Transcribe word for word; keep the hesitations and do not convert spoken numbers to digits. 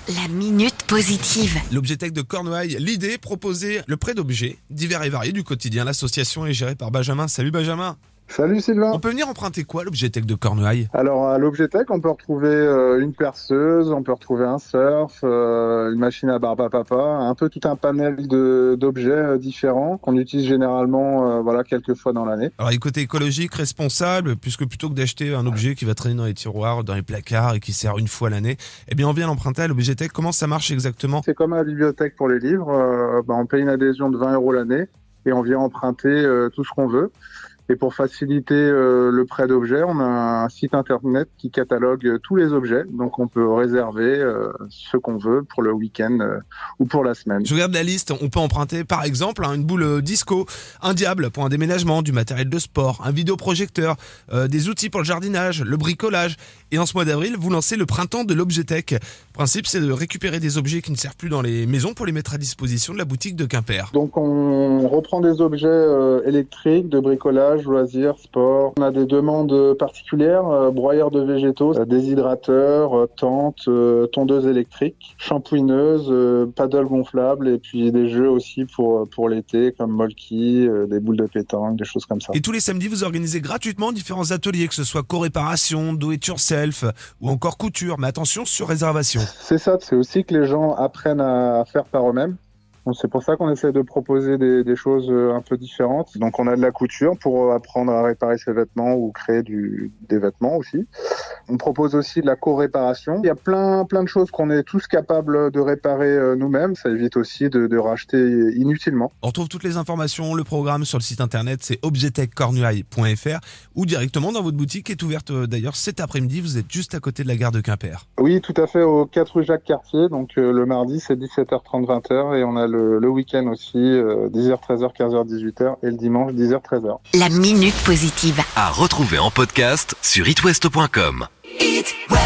La minute positive. L'Objetech de Cornouailles, l'idée, proposer le prêt d'objets divers et variés du quotidien. L'association est gérée par Benjamin. Salut Benjamin. Salut Sylvain. On peut venir emprunter quoi l'Objetech de Cornouailles? Alors à l'Objetech, on peut retrouver euh, une perceuse, on peut retrouver un surf, euh, une machine à barbe à papa, un peu tout un panel de, d'objets euh, différents qu'on utilise généralement euh, voilà, quelques fois dans l'année. Alors, il y a côté écologique, responsable, puisque plutôt que d'acheter un objet qui va traîner dans les tiroirs, dans les placards et qui sert une fois l'année, eh bien on vient l'emprunter à l'Objetech. Comment ça marche exactement? C'est comme à la bibliothèque pour les livres, euh, bah, on paye une adhésion de vingt euros l'année et on vient emprunter euh, tout ce qu'on veut. Et pour faciliter euh, le prêt d'objets, on a un site internet qui catalogue euh, tous les objets. Donc on peut réserver euh, ce qu'on veut pour le week-end euh, ou pour la semaine. Je regarde la liste, on peut emprunter par exemple hein, une boule euh, disco, un diable pour un déménagement, du matériel de sport, un vidéoprojecteur, euh, des outils pour le jardinage, le bricolage. Et en ce mois d'avril, vous lancez le printemps de l'Objetech. Le principe, c'est de récupérer des objets qui ne servent plus dans les maisons pour les mettre à disposition de la boutique de Quimper. Donc on reprend des objets euh, électriques, de bricolage, loisirs, sport. On a des demandes particulières, euh, broyeurs de végétaux, euh, déshydrateurs, euh, tentes, euh, tondeuses électriques, shampouineuses, euh, paddles gonflables et puis des jeux aussi pour, pour l'été comme molki, euh, des boules de pétanque, des choses comme ça. Et tous les samedis, vous organisez gratuitement différents ateliers, que ce soit co-réparation, do it yourself ou encore couture. Mais attention, sur réservation. C'est ça, c'est aussi que les gens apprennent à faire par eux-mêmes. Donc c'est pour ça qu'on essaie de proposer des, des choses un peu différentes. Donc on a de la couture pour apprendre à réparer ses vêtements ou créer du, des vêtements aussi. On propose aussi de la co-réparation. Il y a plein, plein de choses qu'on est tous capables de réparer nous-mêmes. Ça évite aussi de, de racheter inutilement. On retrouve toutes les informations, le programme sur le site internet, c'est objetech cornouailles point f r ou directement dans votre boutique qui est ouverte d'ailleurs cet après-midi. Vous êtes juste à côté de la gare de Quimper. Oui, tout à fait, au quatre rue Jacques-Cartier. Donc euh, le mardi, c'est dix-sept heures trente vingt heures et on a le, le week-end aussi, euh, dix heures treize heures, quinze heures dix-huit heures et le dimanche, dix heures treize heures. La minute positive. À retrouver en podcast sur it west point com.